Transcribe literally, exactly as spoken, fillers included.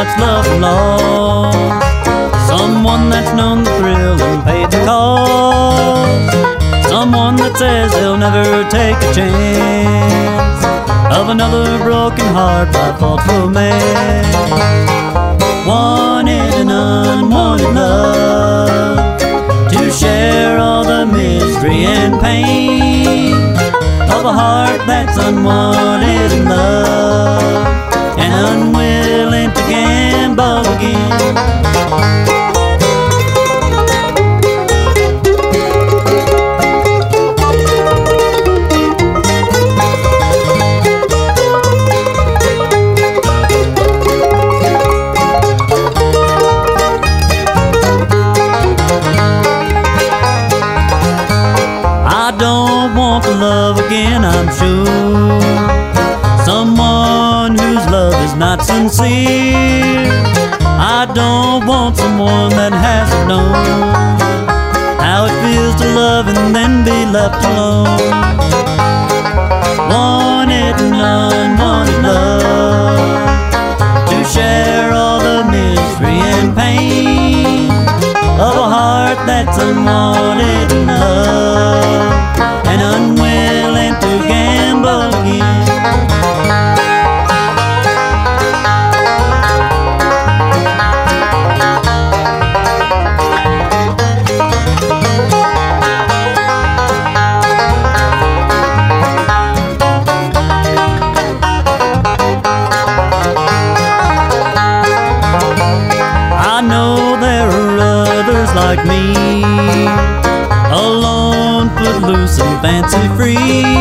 what's love and lost. Someone that's known the thrill and paid the cost. Someone that says they'll never take a chance of another broken heart by thoughtful man. Wanted an unwanted love to share all the misery and pain of a heart that's unwanted in love and unwilling to gamble again. I don't want to love again, I'm sure. Someone whose love is not sincere. I don't want someone that hasn't known how it feels to love and then be left alone. Wanted an unwanted love to share all the misery and pain of a heart that's unwanted in love and unwilling to gamble again. I know there are others like me, alone, footloose and fancy free,